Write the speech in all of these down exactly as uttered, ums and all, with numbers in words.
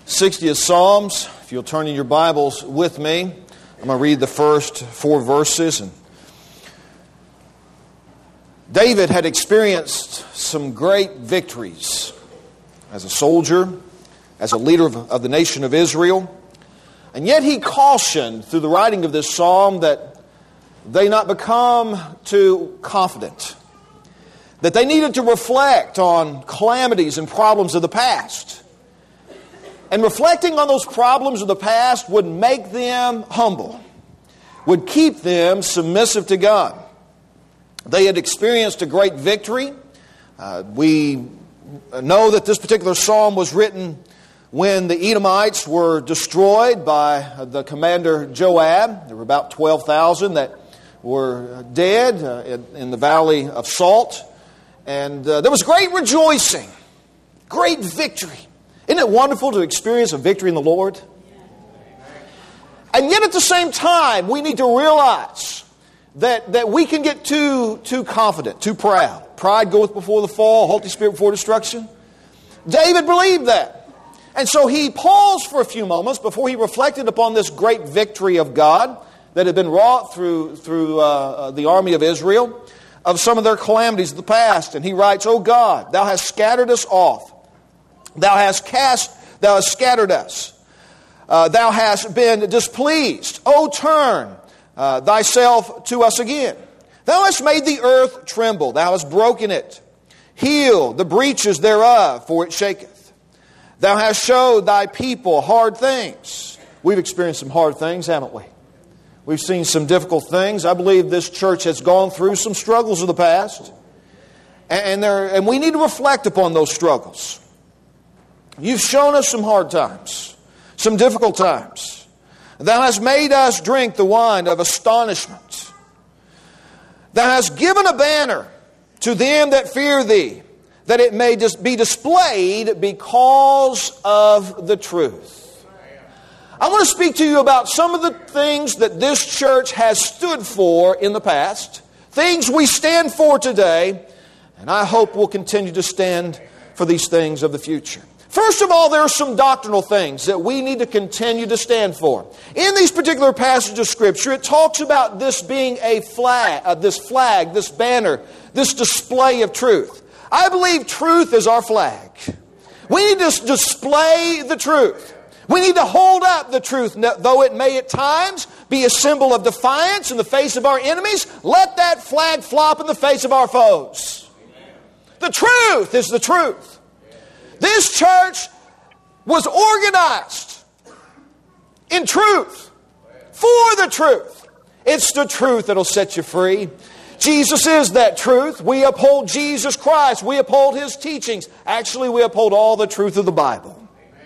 sixtieth Psalms. If you'll turn in your Bibles with me, I'm going to read the first four verses. And David had experienced some great victories as a soldier, as a leader of, of the nation of Israel. And yet he cautioned through the writing of this psalm that they not become too confident, that they needed to reflect on calamities and problems of the past. And reflecting on those problems of the past would make them humble, would keep them submissive to God. They had experienced a great victory. Uh, we know that this particular psalm was written when the Edomites were destroyed by the commander Joab. There were about twelve thousand that were dead uh, in, in the valley of Salt. And uh, there was great rejoicing, great victory. Isn't it wonderful to experience a victory in the Lord? And yet at the same time, we need to realize that, that we can get too, too confident, too proud. Pride goeth before the fall, haughty spirit before destruction. David believed that. And so he paused for a few moments before he reflected upon this great victory of God that had been wrought through, through uh, the army of Israel, of some of their calamities of the past. And he writes, O God, thou hast scattered us off. Thou hast cast, thou hast scattered us. Uh, thou hast been displeased. O turn uh, thyself to us again. Thou hast made the earth tremble. Thou hast broken it. Heal the breaches thereof, for it shaketh. Thou hast showed thy people hard things. We've experienced some hard things, haven't we? We've seen some difficult things. I believe this church has gone through some struggles of the past. And, there, and we need to reflect upon those struggles. You've shown us some hard times, some difficult times. Thou hast made us drink the wine of astonishment. Thou hast given a banner to them that fear thee, that it may just be displayed because of the truth. I want to speak to you about some of the things that this church has stood for in the past, things we stand for today, and I hope we'll continue to stand for these things of the future. First of all, there are some doctrinal things that we need to continue to stand for. In these particular passages of Scripture, it talks about this being a flag, uh, this flag, this banner, this display of truth. I believe truth is our flag. We need to display the truth. We need to hold up the truth, though it may at times be a symbol of defiance in the face of our enemies. Let that flag flop in the face of our foes. The truth is the truth. This church was organized in truth, for the truth. It's the truth that'll set you free. Jesus is that truth. We uphold Jesus Christ. We uphold His teachings. Actually, we uphold all the truth of the Bible.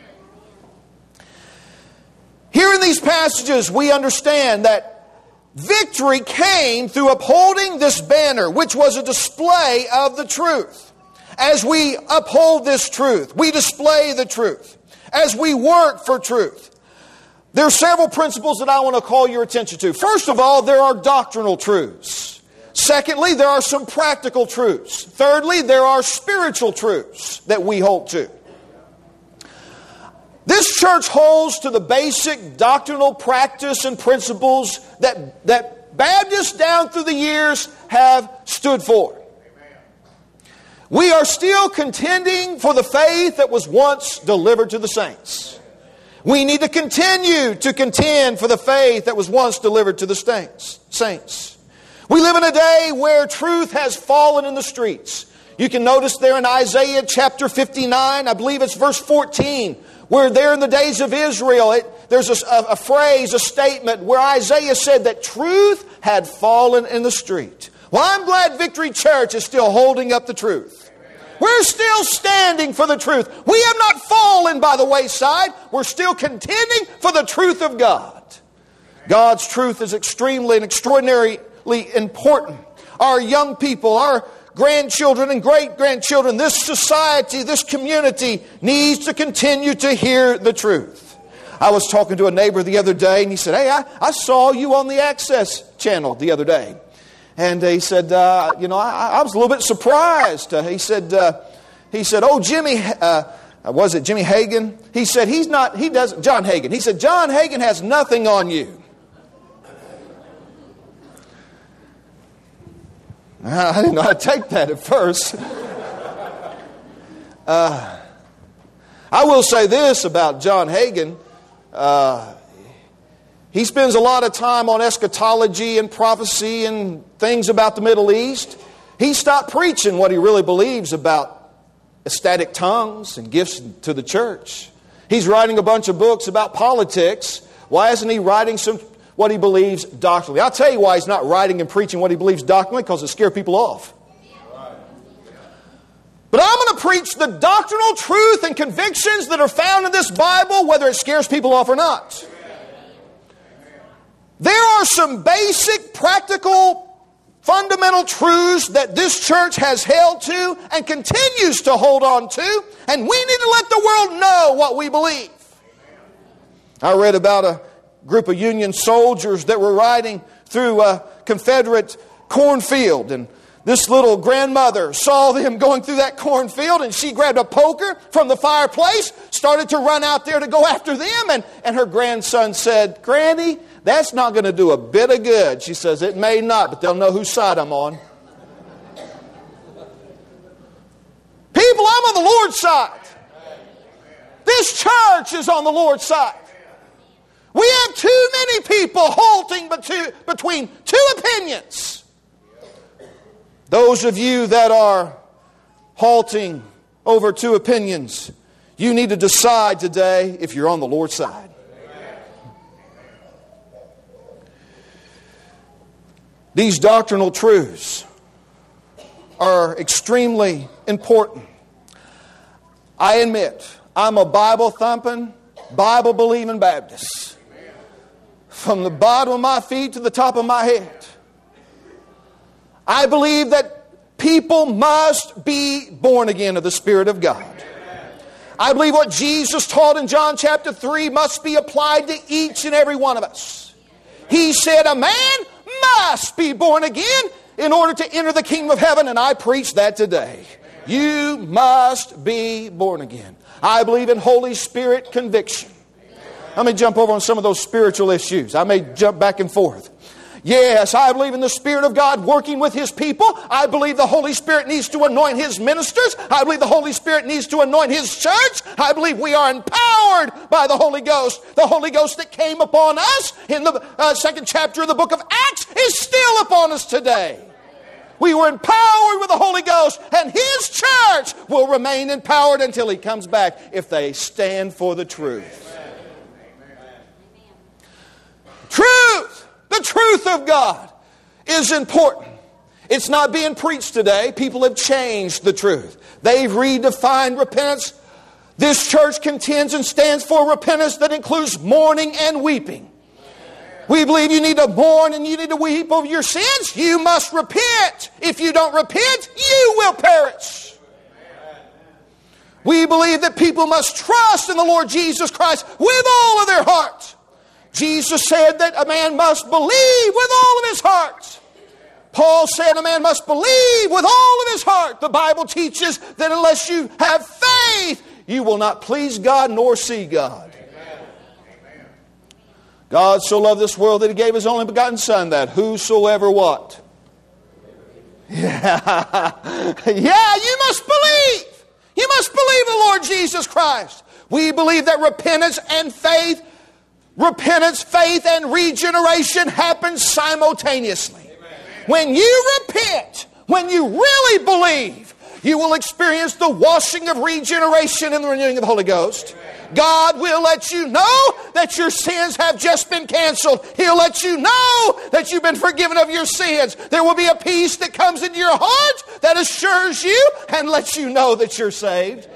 Here in these passages, we understand that victory came through upholding this banner, which was a display of the truth. As we uphold this truth, we display the truth. As we work for truth. There are several principles that I want to call your attention to. First of all, there are doctrinal truths. Secondly, there are some practical truths. Thirdly, there are spiritual truths that we hold to. This church holds to the basic doctrinal practice and principles that, that Baptists down through the years have stood for. We are still contending for the faith that was once delivered to the saints. We need to continue to contend for the faith that was once delivered to the saints. We live in a day where truth has fallen in the streets. You can notice there in Isaiah chapter fifty-nine, I believe it's verse fourteen, where there in the days of Israel, it, there's a, a, a phrase, a statement where Isaiah said that truth had fallen in the street. Well, I'm glad Victory Church is still holding up the truth. We're still standing for the truth. We have not fallen by the wayside. We're still contending for the truth of God. God's truth is extremely and extraordinarily important. Our young people, our grandchildren and great-grandchildren, this society, this community needs to continue to hear the truth. I was talking to a neighbor the other day and he said, hey, I, I saw you on the Access channel the other day. And he said, uh, you know, I, I was a little bit surprised. Uh, he said, uh, he said, oh, Jimmy, uh, uh, was it Jimmy Hagan? He said he's not, he doesn't, John Hagan. He said, John Hagan has nothing on you. I didn't know how to take that at first. Uh, I will say this about John Hagan. Uh, he spends a lot of time on eschatology and prophecy and things about the Middle East. He stopped preaching what he really believes about ecstatic tongues and gifts to the church. He's writing a bunch of books about politics. Why isn't he writing some what he believes doctrinally? I'll tell you why he's not writing and preaching what he believes doctrinally, because it scares people off. But I'm going to preach the doctrinal truth and convictions that are found in this Bible, whether it scares people off or not. There are some basic, practical, fundamental truths that this church has held to and continues to hold on to, and we need to let the world know what we believe. I read about a group of Union soldiers that were riding through a Confederate cornfield, and this little grandmother saw them going through that cornfield, and she grabbed a poker from the fireplace, started to run out there to go after them, and, and her grandson said, Granny, that's not going to do a bit of good. She says, it may not, but they'll know whose side I'm on. People, I'm on the Lord's side. This church is on the Lord's side. We have too many people halting between two opinions. Those of you that are halting over two opinions, you need to decide today if you're on the Lord's side. These doctrinal truths are extremely important. I admit, I'm a Bible-thumping, Bible-believing Baptist. From the bottom of my feet to the top of my head. I believe that people must be born again of the Spirit of God. I believe what Jesus taught in John chapter three must be applied to each and every one of us. He said a man must be born again in order to enter the kingdom of heaven, and I preach that today. You must be born again. I believe in Holy Spirit conviction. Let me jump over on some of those spiritual issues. I may jump back and forth. Yes, I believe in the Spirit of God working with His people. I believe the Holy Spirit needs to anoint His ministers. I believe the Holy Spirit needs to anoint His church. I believe we are empowered by the Holy Ghost. The Holy Ghost that came upon us in the uh, second chapter of the book of Acts is still upon us today. We were empowered with the Holy Ghost, and His church will remain empowered until He comes back if they stand for the truth. Truth, the truth of God is important. It's not being preached today. People have changed the truth. They've redefined repentance. This church contends and stands for repentance that includes mourning and weeping. We believe you need to mourn and you need to weep over your sins. You must repent. If you don't repent, you will perish. We believe that people must trust in the Lord Jesus Christ with all of their heart. Jesus said that a man must believe with all of his heart. Paul said a man must believe with all of his heart. The Bible teaches that unless you have faith, you will not please God nor see God. God so loved this world that He gave His only begotten Son, that whosoever what? Yeah, yeah, you must believe. You must believe the Lord Jesus Christ. We believe that repentance and faith Repentance, faith, and regeneration happen simultaneously. Amen. When you repent, when you really believe, you will experience the washing of regeneration and the renewing of the Holy Ghost. Amen. God will let you know that your sins have just been canceled. He'll let you know that you've been forgiven of your sins. There will be a peace that comes into your heart that assures you and lets you know that you're saved.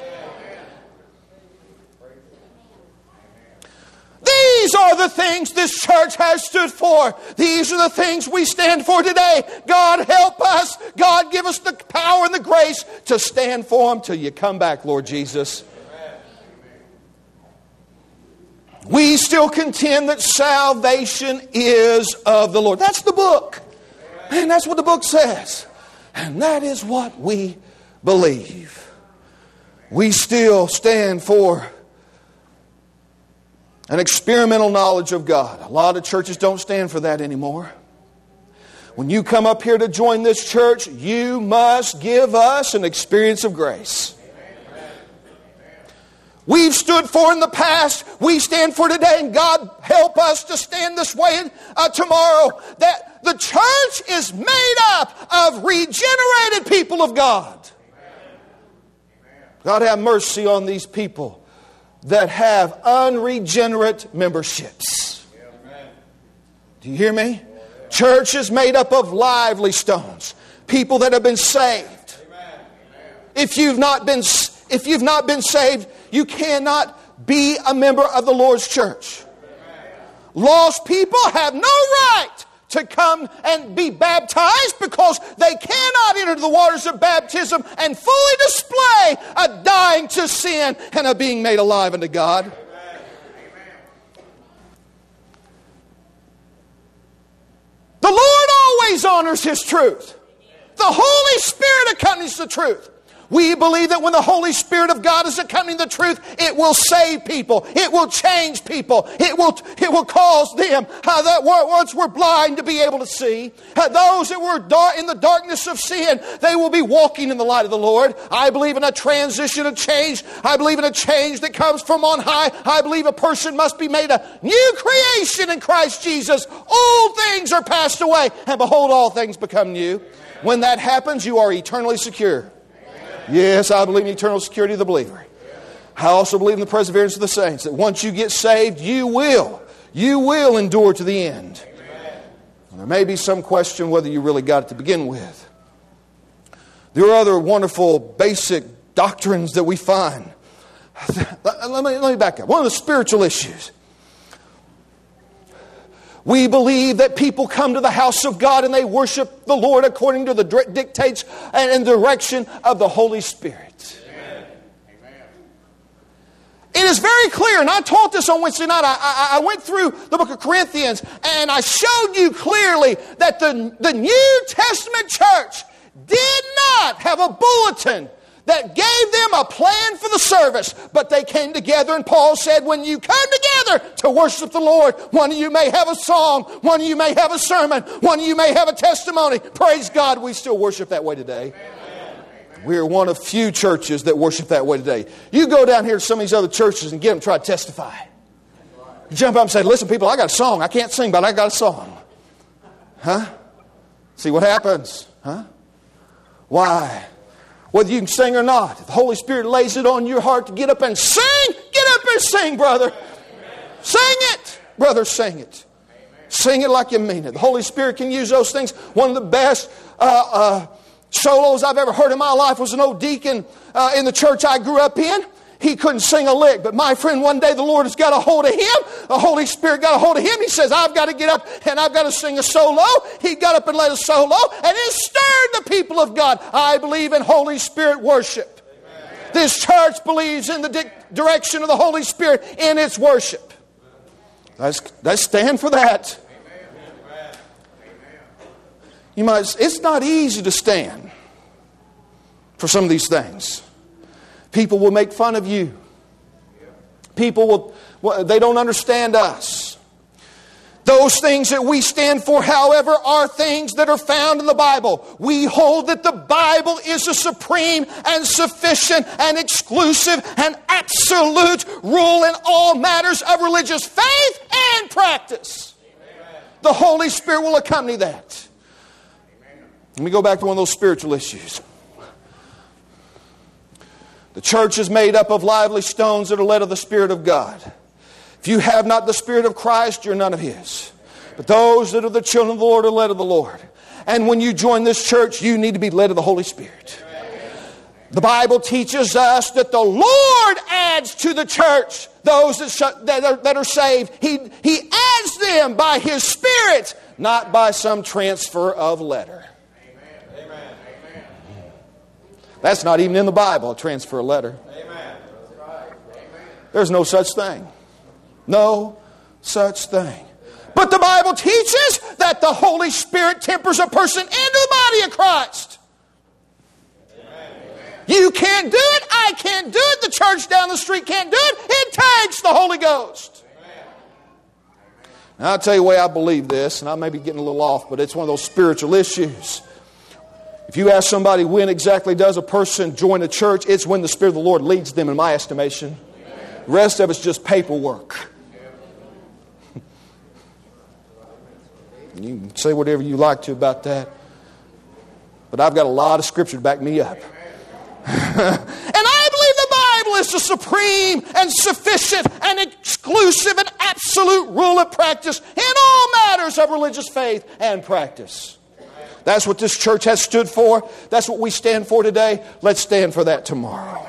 These are the things this church has stood for. These are the things we stand for today. God help us. God give us the power and the grace to stand for them till you come back, Lord Jesus. We still contend that salvation is of the Lord. That's the book. And that's what the book says. And that is what we believe. We still stand for an experimental knowledge of God. A lot of churches don't stand for that anymore. When you come up here to join this church, you must give us an experience of grace. We've stood for in the past, we stand for today, and God help us to stand this way uh, tomorrow. That the church is made up of regenerated people of God. God have mercy on these people that have unregenerate memberships. Do you hear me? Church is made up of lively stones, people that have been saved. If you've not been, if you've not been saved, you cannot be a member of the Lord's church. Lost people have no right to come and be baptized because they cannot enter the waters of baptism and fully display a dying to sin and a being made alive unto God. The Lord always honors His truth. The Holy Spirit accompanies the truth. We believe that when the Holy Spirit of God is accompanying the truth, it will save people. It will change people. It will, it will cause them uh, that were, once were blind to be able to see. Uh, those that were dark, in the darkness of sin, they will be walking in the light of the Lord. I believe in a transition, a change. I believe in a change that comes from on high. I believe a person must be made a new creation in Christ Jesus. Old things are passed away, and behold, all things become new. When that happens, you are eternally secure. Yes, I believe in eternal security of the believer. I also believe in the perseverance of the saints, that once you get saved, you will, you will endure to the end. And there may be some question whether you really got it to begin with. There are other wonderful basic doctrines that we find. Let me, let me back up. One of the spiritual issues. We believe that people come to the house of God and they worship the Lord according to the dictates and direction of the Holy Spirit. Amen. It is very clear, and I taught this on Wednesday night. I, I, I went through the book of Corinthians and I showed you clearly that the, the New Testament church did not have a bulletin that gave them a plan for the service, but they came together, and Paul said, when you come together to worship the Lord, one of you may have a song, one of you may have a sermon, one of you may have a testimony. Praise God, we still worship that way today. Amen. We're one of few churches that worship that way today. You go down here to some of these other churches and get them to try to testify. You jump up and say, listen people, I got a song. I can't sing, but I got a song. Huh? See what happens? Huh? Why? Whether you can sing or not, if the Holy Spirit lays it on your heart to get up and sing, get up and sing, brother. Amen. Sing it. Brother, sing it. Amen. Sing it like you mean it. The Holy Spirit can use those things. One of the best uh, uh, solos I've ever heard in my life was an old deacon uh, in the church I grew up in. He couldn't sing a lick, but my friend, one day the Lord has got a hold of him. The Holy Spirit got a hold of him. He says, I've got to get up and I've got to sing a solo. He got up and led a solo, and it stirred the people of God. I believe in Holy Spirit worship. Amen. This church believes in the di- direction of the Holy Spirit in its worship. Let's, let's stand for that. Amen. You might. It's not easy to stand for some of these things. People will make fun of you. People will, well, they don't understand us. Those things that we stand for, however, are things that are found in the Bible. We hold that the Bible is a supreme and sufficient and exclusive and absolute rule in all matters of religious faith and practice. Amen. The Holy Spirit will accompany that. Amen. Let me go back to one of those spiritual issues. The church is made up of lively stones that are led of the Spirit of God. If you have not the Spirit of Christ, you're none of His. But those that are the children of the Lord are led of the Lord. And when you join this church, you need to be led of the Holy Spirit. The Bible teaches us that the Lord adds to the church those that, sh- that, are, that are saved. He, he adds them by His Spirit, not by some transfer of letter. That's not even in the Bible, a transfer of letter. Amen. There's no such thing. No such thing. But the Bible teaches that the Holy Spirit tempers a person into the body of Christ. Amen. You can't do it. I can't do it. The church down the street can't do it. It takes the Holy Ghost. Now, I'll tell you the way I believe this, and I may be getting a little off, but it's one of those spiritual issues. If you ask somebody when exactly does a person join a church, it's when the Spirit of the Lord leads them, in my estimation. The rest of it's just paperwork. You can say whatever you like to about that. But I've got a lot of Scripture to back me up. And I believe the Bible is the supreme and sufficient and exclusive and absolute rule of practice in all matters of religious faith and practice. That's what this church has stood for. That's what we stand for today. Let's stand for that tomorrow.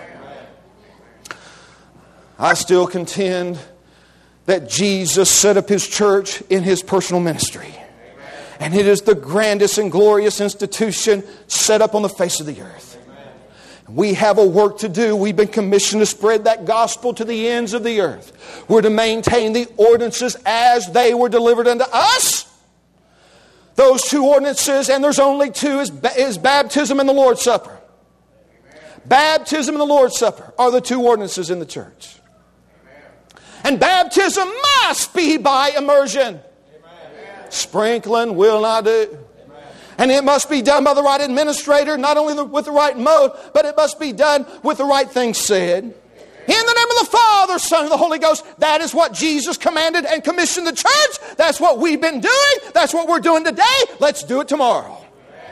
I still contend that Jesus set up His church in His personal ministry. And it is the grandest and glorious institution set up on the face of the earth. We have a work to do. We've been commissioned to spread that gospel to the ends of the earth. We're to maintain the ordinances as they were delivered unto us. Those two ordinances, and there's only two, is, is baptism and the Lord's Supper. Baptism and the Lord's Supper are the two ordinances in the church. And baptism must be by immersion. Sprinkling will not do. And it must be done by the right administrator, not only with the right mode, but it must be done with the right things said. In the name of the Father, Son, and the Holy Ghost. That is what Jesus commanded and commissioned the church. That's what we've been doing. That's what we're doing today. Let's do it tomorrow.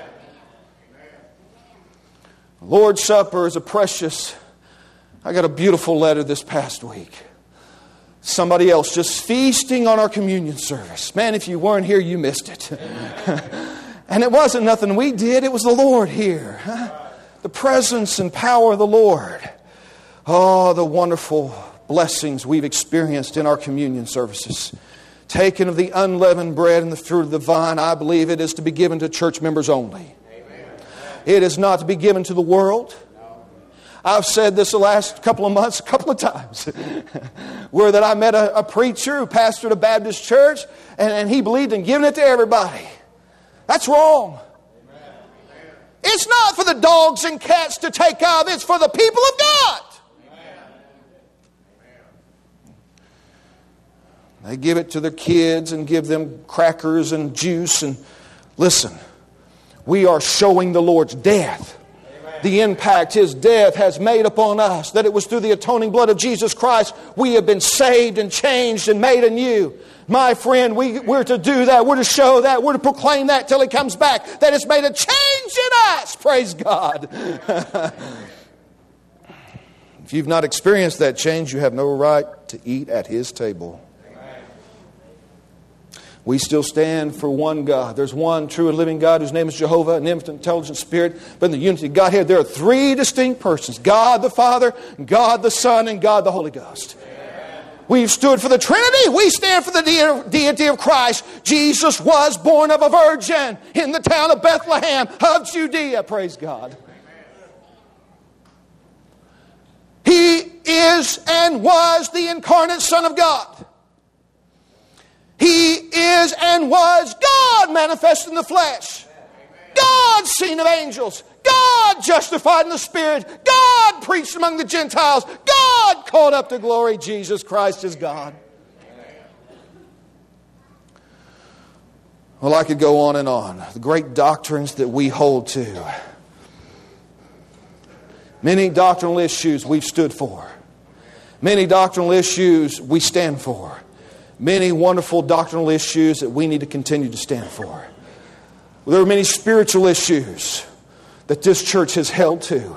The Lord's Supper is a precious... I got a beautiful letter this past week. Somebody else just feasting on our communion service. Man, if you weren't here, you missed it. And it wasn't nothing we did. It was the Lord here. Huh? The presence and power of the Lord. Oh, the wonderful blessings we've experienced in our communion services. Taken of the unleavened bread and the fruit of the vine, I believe it is to be given to church members only. Amen. It is not to be given to the world. I've said this the last couple of months, a couple of times, where that I met a, a preacher who pastored a Baptist church, and, and he believed in giving it to everybody. That's wrong. Amen. It's not for the dogs and cats to take of. It's for the people of God. They give it to their kids and give them crackers and juice. And listen, we are showing the Lord's death. Amen. The impact His death has made upon us. That it was through the atoning blood of Jesus Christ we have been saved and changed and made anew. My friend, we, we're to do that. We're to show that. We're to proclaim that till He comes back. That it's made a change in us. Praise God. If you've not experienced that change, you have no right to eat at His table. We still stand for one God. There's one true and living God whose name is Jehovah, an infinite, intelligent Spirit. But in the unity of Godhead, there are three distinct persons. God the Father, God the Son, and God the Holy Ghost. Amen. We've stood for the Trinity. We stand for the de- deity of Christ. Jesus was born of a virgin in the town of Bethlehem of Judea. Praise God. He is and was the incarnate Son of God. He is and was God manifest in the flesh. God seen of angels. God justified in the Spirit. God preached among the Gentiles. God called up to glory. Jesus Christ is God. Well, I could go on and on. The great doctrines that we hold to. Many doctrinal issues we've stood for. Many doctrinal issues we stand for. Many wonderful doctrinal issues that we need to continue to stand for. There are many spiritual issues that this church has held to.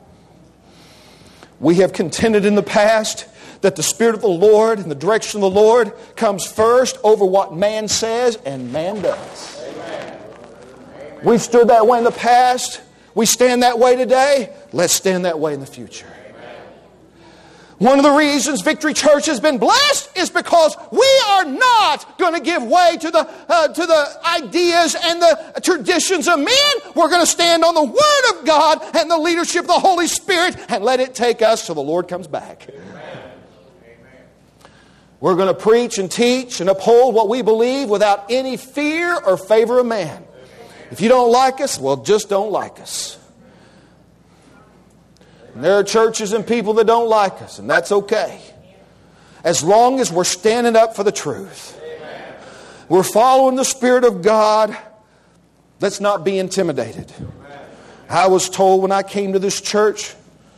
We have contended in the past that the Spirit of the Lord and the direction of the Lord comes first over what man says and man does. Amen. We've stood that way in the past. We stand that way today. Let's stand that way in the future. One of the reasons Victory Church has been blessed is because we are not going to give way to the uh, to the ideas and the traditions of men. We're going to stand on the Word of God and the leadership of the Holy Spirit and let it take us till the Lord comes back. Amen. We're going to preach and teach and uphold what we believe without any fear or favor of man. If you don't like us, well, just don't like us. And there are churches and people that don't like us, and that's okay. As long as we're standing up for the truth. Amen. We're following the Spirit of God. Let's not be intimidated. Amen. I was told when I came to this church,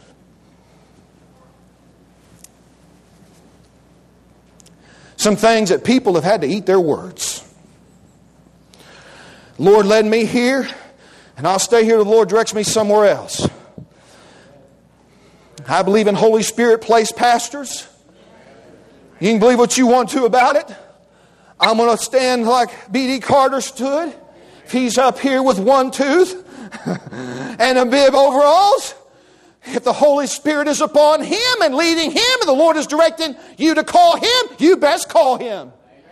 some things that people have had to eat their words. Lord led me here, and I'll stay here till the Lord directs me somewhere else. I believe in Holy Spirit placed pastors. You can believe what you want to about it. I'm going to stand like B D Carter stood. If he's up here with one tooth and a bib overalls, if the Holy Spirit is upon him and leading him and the Lord is directing you to call him, you best call him.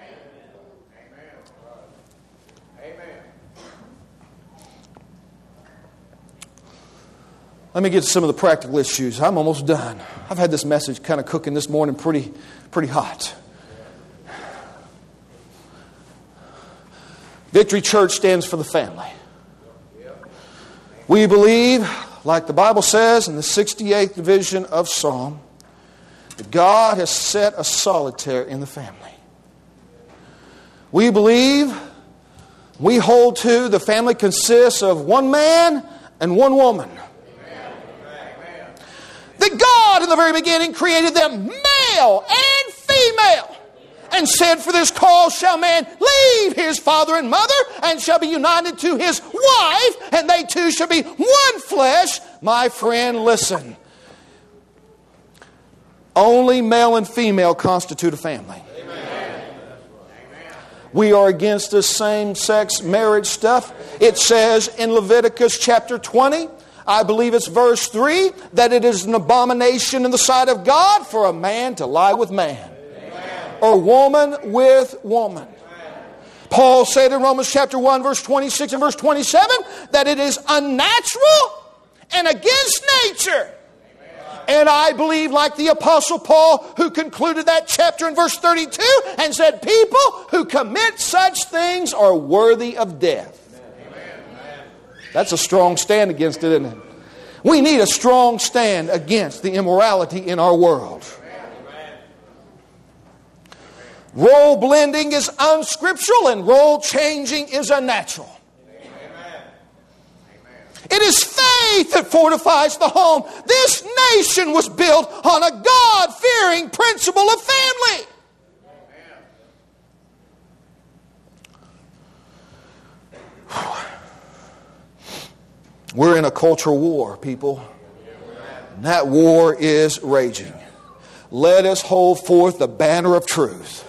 Let me get to some of the practical issues. I'm almost done. I've had this message kind of cooking this morning pretty, pretty hot. Victory Church stands for the family. We believe, like the Bible says in the sixty-eighth division of Psalm, that God has set a solitaire in the family. We believe, we hold to, the family consists of one man and one woman. That God in the very beginning created them male and female, and said, for this cause shall man leave his father and mother, and shall be united to his wife, and they two shall be one flesh. My friend, listen. Only male and female constitute a family. Amen. We are against this same-sex marriage stuff. It says in Leviticus chapter twenty, I believe it's verse three, that it is an abomination in the sight of God for a man to lie with man. Amen. Or woman with woman. Amen. Paul said in Romans chapter one, verse twenty-six and verse twenty-seven, that it is unnatural and against nature. Amen. And I believe, like the Apostle Paul, who concluded that chapter in verse thirty-two and said, people who commit such things are worthy of death. That's a strong stand against it, isn't it? We need a strong stand against the immorality in our world. Role blending is unscriptural and role changing is unnatural. It is faith that fortifies the home. This nation was built on a God-fearing principle of family. We're in a cultural war, people. And that war is raging. Let us hold forth the banner of truth.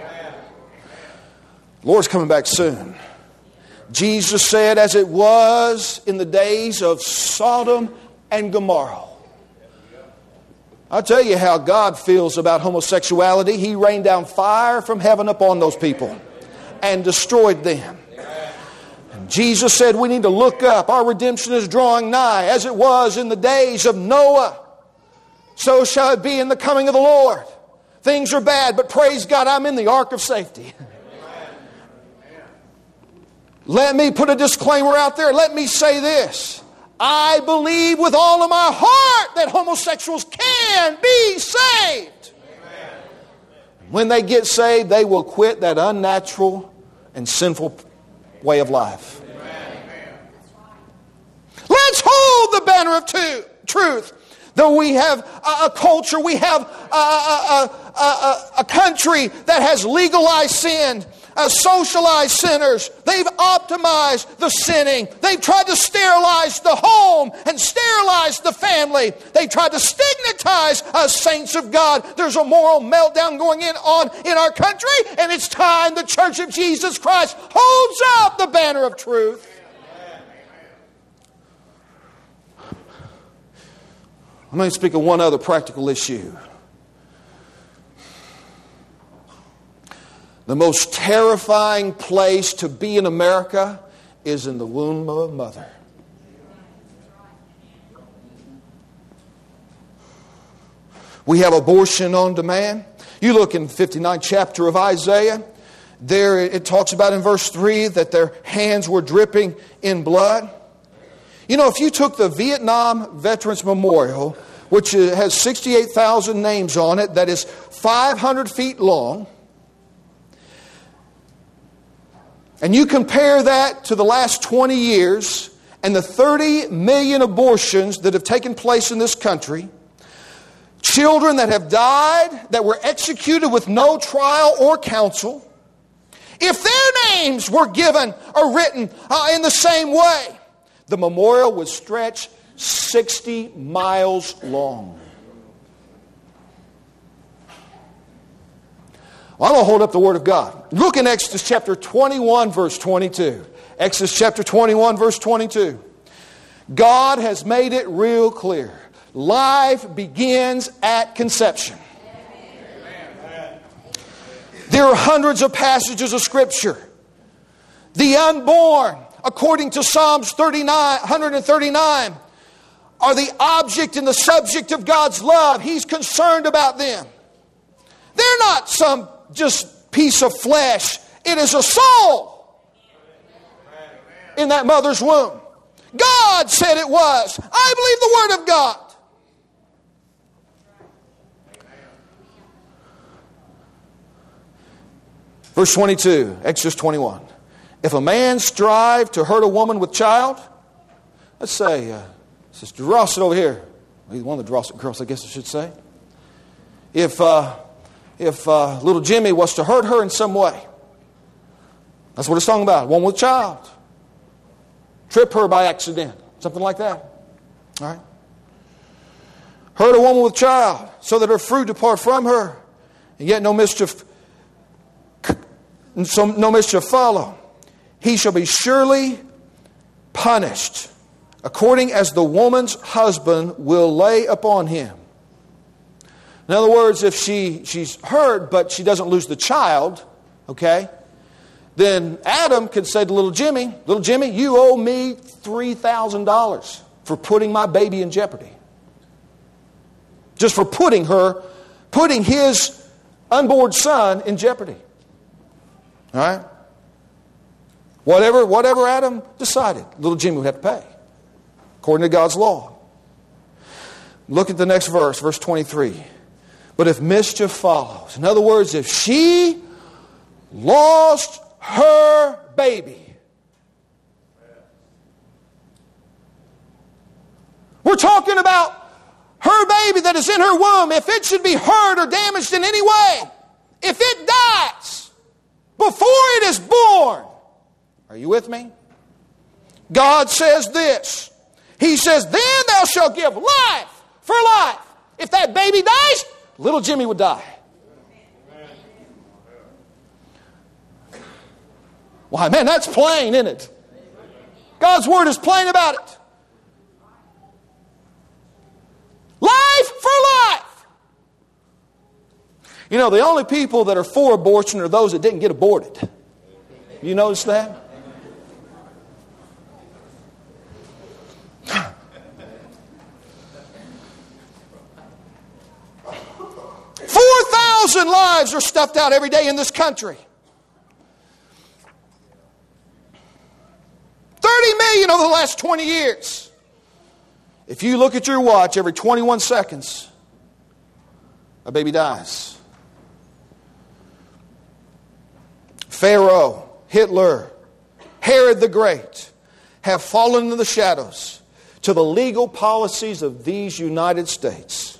The Lord's coming back soon. Jesus said, as it was in the days of Sodom and Gomorrah. I'll tell you how God feels about homosexuality. He rained down fire from heaven upon those people and destroyed them. Jesus said we need to look up. Our redemption is drawing nigh. As it was in the days of Noah, so shall it be in the coming of the Lord. Things are bad, but praise God, I'm in the ark of safety. Amen. Let me put a disclaimer out there. Let me say this. I believe with all of my heart that homosexuals can be saved. Amen. When they get saved, they will quit that unnatural and sinful way of life. Amen. Let's hold the banner of two, truth. Though we have a, a culture, we have a, a, a, a, a country that has legalized sin, uh, socialized sinners. They've optimized the sinning. They've tried to sterilize the home and sterilize the family. They've tried to stigmatize us saints of God. There's a moral meltdown going in on in our country, and it's time the Church of Jesus Christ holds up the banner of truth. I'm going to speak of one other practical issue. The most terrifying place to be in America is in the womb of a mother. We have abortion on demand. You look in the fifty-ninth chapter of Isaiah. There it talks about in verse three that their hands were dripping in blood. You know, if you took the Vietnam Veterans Memorial, which has sixty-eight thousand names on it, that is five hundred feet long, and you compare that to the last twenty years and the thirty million abortions that have taken place in this country, children that have died, that were executed with no trial or counsel, if their names were given or written uh, in the same way, the memorial would stretch sixty miles long. Well, I'm going to hold up the Word of God. Look in Exodus chapter twenty-one, verse twenty-two. Exodus chapter twenty-one, verse twenty-two. God has made it real clear. Life begins at conception. Amen. There are hundreds of passages of Scripture. The unborn, according to Psalms thirty-nine, one thirty-nine, are the object and the subject of God's love. He's concerned about them. They're not some just piece of flesh. It is a soul in that mother's womb. God said it was. I believe the Word of God. Verse twenty-two, Exodus twenty-one. If a man strive to hurt a woman with child, let's say, uh, Sister Drossett over here, one of the Drossett girls, I guess I should say. If uh, if uh, little Jimmy was to hurt her in some way, that's what it's talking about. One with a child. Trip her by accident. Something like that. All right. Hurt a woman with a child, so that her fruit depart from her, and yet no mischief, so no mischief follow. He shall be surely punished, according as the woman's husband will lay upon him. In other words, if she, she's hurt, but she doesn't lose the child, okay, then Adam could say to little Jimmy, little Jimmy, you owe me three thousand dollars for putting my baby in jeopardy. Just for putting her, putting his unborn son in jeopardy. All right? Whatever, whatever Adam decided, little Jimmy would have to pay, according to God's law. Look at the next verse, verse twenty-three. But if mischief follows, in other words, if she lost her baby, we're talking about her baby that is in her womb, if it should be hurt or damaged in any way, if it dies before it is born, are you with me? God says this. He says, then thou shalt give life for life. If that baby dies, little Jimmy would die. Why, man, that's plain, isn't it? God's Word is plain about it. Life for life. You know, the only people that are for abortion are those that didn't get aborted. You notice that? Four thousand lives are stuffed out every day in this country. thirty million over the last twenty years. If you look at your watch, every twenty-one seconds, a baby dies. Pharaoh, Hitler, Herod the Great have fallen into the shadows to the legal policies of these United States.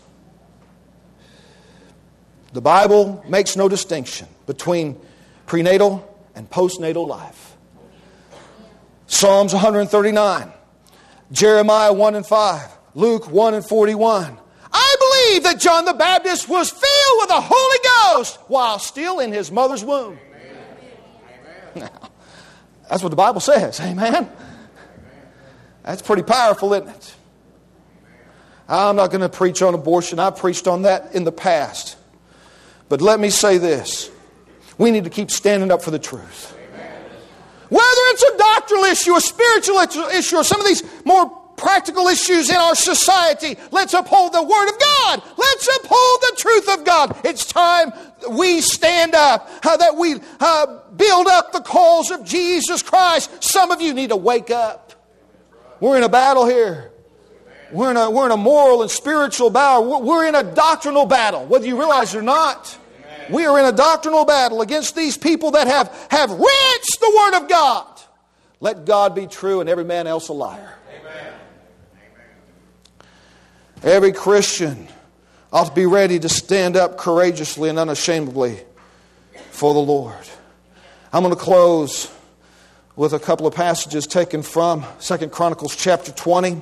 The Bible makes no distinction between prenatal and postnatal life. Psalms one thirty-nine, Jeremiah one and five, Luke one and forty-one. I believe that John the Baptist was filled with the Holy Ghost while still in his mother's womb. Amen. That's what the Bible says. Amen. That's pretty powerful, isn't it? I'm not going to preach on abortion. I preached on that in the past. But let me say this. We need to keep standing up for the truth. Whether it's a doctrinal issue, a spiritual issue, or some of these more practical issues in our society, let's uphold the Word of God. Let's uphold the truth of God. It's time we stand up, uh, that we uh, build up the cause of Jesus Christ. Some of you need to wake up. We're in a battle here. We're in a, we're in a moral and spiritual battle. We're in a doctrinal battle, whether you realize it or not. We are in a doctrinal battle against these people that have, have wrenched the Word of God. Let God be true and every man else a liar. Amen. Every Christian ought to be ready to stand up courageously and unashamedly for the Lord. I'm going to close with a couple of passages taken from Second Chronicles chapter twenty.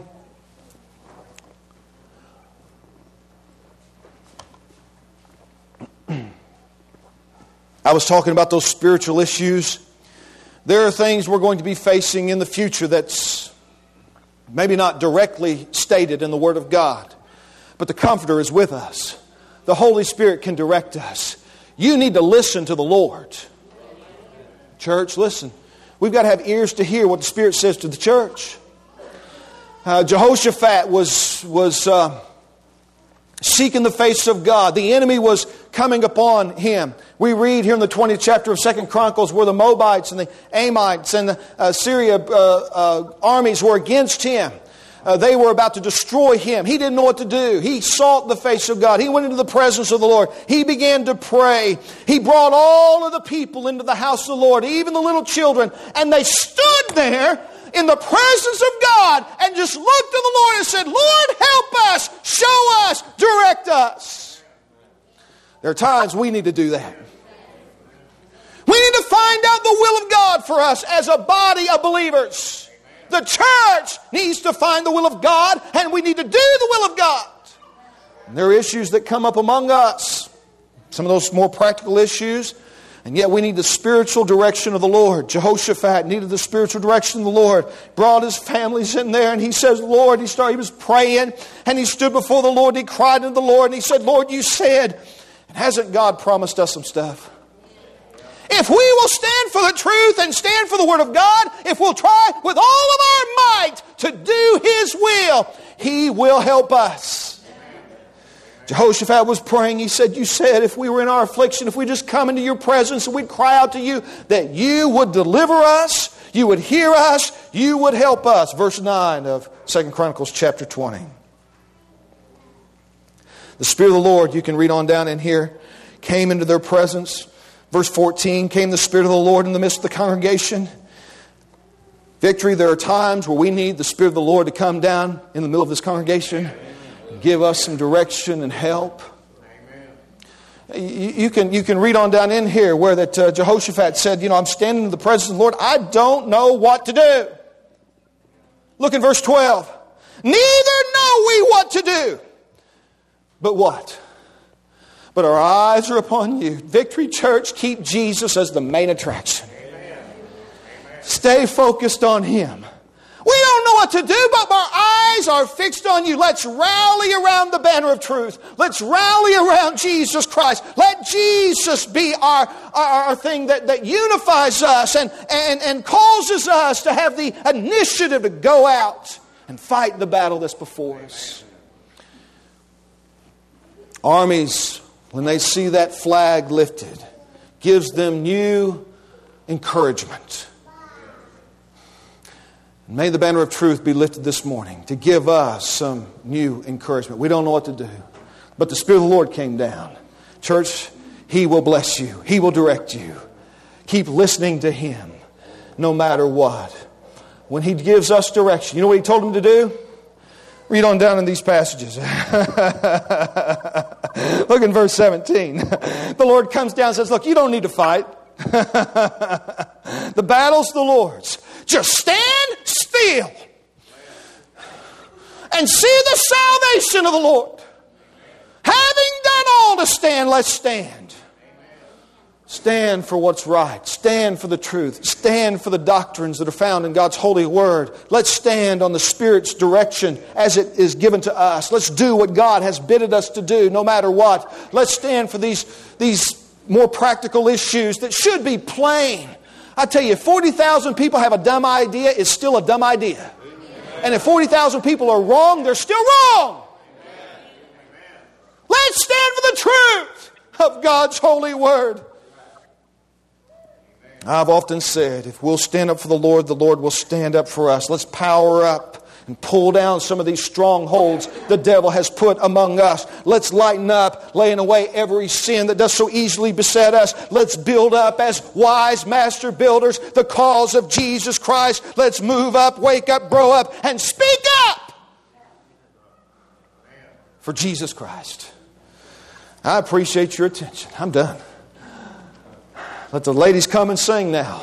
I was talking about those spiritual issues. There are things we're going to be facing in the future that's maybe not directly stated in the Word of God. But the Comforter is with us. The Holy Spirit can direct us. You need to listen to the Lord. Church, listen. We've got to have ears to hear what the Spirit says to the church. Uh, Jehoshaphat was... was uh, seeking the face of God. The enemy was coming upon him. We read here in the twentieth chapter of Second Chronicles where the Moabites and the Ammonites and the uh, Syria uh, uh, armies were against him. Uh, they were about to destroy him. He didn't know what to do. He sought the face of God. He went into the presence of the Lord. He began to pray. He brought all of the people into the house of the Lord, even the little children, and they stood there in the presence of God and just looked to the Lord and said, Lord, help us, show us, direct us. There are times we need to do that. We need to find out the will of God for us as a body of believers. The church needs to find the will of God, and we need to do the will of God. And there are issues that come up among us, some of those more practical issues. And yet we need the spiritual direction of the Lord. Jehoshaphat needed the spiritual direction of the Lord. Brought his families in there and he says, Lord, he started, he was praying and he stood before the Lord and he cried to the Lord and he said, Lord, you said, and hasn't God promised us some stuff? If we will stand for the truth and stand for the Word of God, if we'll try with all of our might to do His will, He will help us. Jehoshaphat was praying. He said, you said if we were in our affliction, if we just come into your presence and we'd cry out to you, that you would deliver us, you would hear us, you would help us. Verse nine of Second Chronicles chapter twenty. The Spirit of the Lord, you can read on down in here, came into their presence. Verse fourteen, came the Spirit of the Lord in the midst of the congregation. Victory, there are times where we need the Spirit of the Lord to come down in the middle of this congregation. Give us some direction and help. Amen. You, you can you can read on down in here where that uh, Jehoshaphat said, you know, I'm standing in the presence of the Lord. I don't know what to do. Look in verse twelve. Neither know we what to do. But what? But our eyes are upon you. Victory Church, keep Jesus as the main attraction. Amen. Stay focused on Him. We don't know what to do, but our eyes are fixed on you. Let's rally around the banner of truth. Let's rally around Jesus Christ. Let Jesus be our, our, our thing that, that unifies us and, and, and causes us to have the initiative to go out and fight the battle that's before us. Armies, when they see that flag lifted, gives them new encouragement. May the banner of truth be lifted this morning to give us some new encouragement. We don't know what to do, but the Spirit of the Lord came down. Church, He will bless you. He will direct you. Keep listening to Him no matter what. When He gives us direction, you know what He told them to do? Read on down in these passages. Look in verse seventeen. The Lord comes down and says, look, you don't need to fight. The battle's the Lord's. Just stand still and see the salvation of the Lord. Having done all to stand, let's stand. Stand for what's right. Stand for the truth. Stand for the doctrines that are found in God's holy word. Let's stand on the Spirit's direction as it is given to us. Let's do what God has bidded us to do no matter what. Let's stand for these, these more practical issues that should be plain. I tell you, if forty thousand people have a dumb idea, it's still a dumb idea. Amen. And if forty thousand people are wrong, they're still wrong. Amen. Let's stand for the truth of God's holy word. I've often said, if we'll stand up for the Lord, the Lord will stand up for us. Let's power up and pull down some of these strongholds the devil has put among us. Let's lighten up, laying away every sin that does so easily beset us. Let's build up as wise master builders the cause of Jesus Christ. Let's move up, wake up, grow up, and speak up for Jesus Christ. I appreciate your attention. I'm done. Let the ladies come and sing now.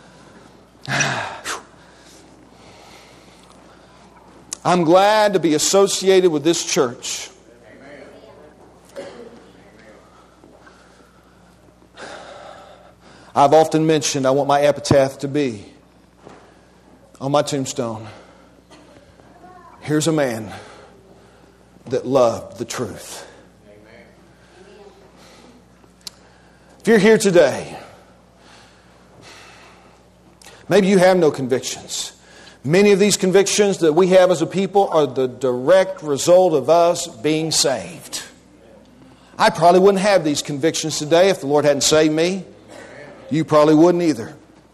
I'm glad to be associated with this church. I've often mentioned I want my epitaph to be on my tombstone. Here's a man that loved the truth. If you're here today, maybe you have no convictions. Many of these convictions that we have as a people are the direct result of us being saved. I probably wouldn't have these convictions today if the Lord hadn't saved me. You probably wouldn't either.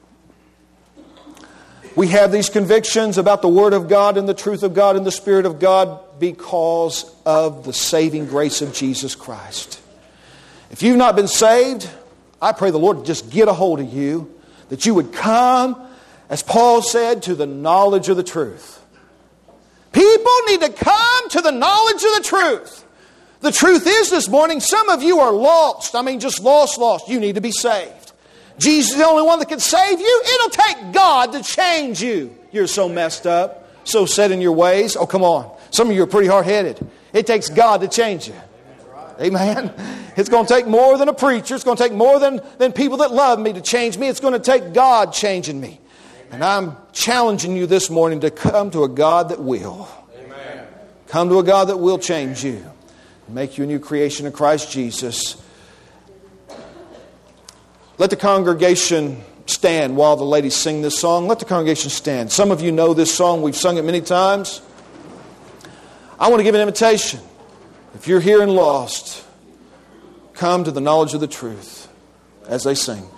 We have these convictions about the Word of God and the truth of God and the Spirit of God because of the saving grace of Jesus Christ. If you've not been saved, I pray the Lord just get a hold of you, that you would come, as Paul said, to the knowledge of the truth. People need to come to the knowledge of the truth. The truth is this morning, some of you are lost. I mean, just lost, lost. You need to be saved. Jesus is the only one that can save you. It'll take God to change you. You're so messed up, so set in your ways. Oh, come on. Some of you are pretty hard-headed. It takes God to change you. Amen. It's going to take more than a preacher. It's going to take more than, than people that love me to change me. It's going to take God changing me. And I'm challenging you this morning to come to a God that will. Amen. Come to a God that will change you. Make you a new creation in Christ Jesus. Let the congregation stand while the ladies sing this song. Let the congregation stand. Some of you know this song. We've sung it many times. I want to give an invitation. If you're here and lost, come to the knowledge of the truth as they sing.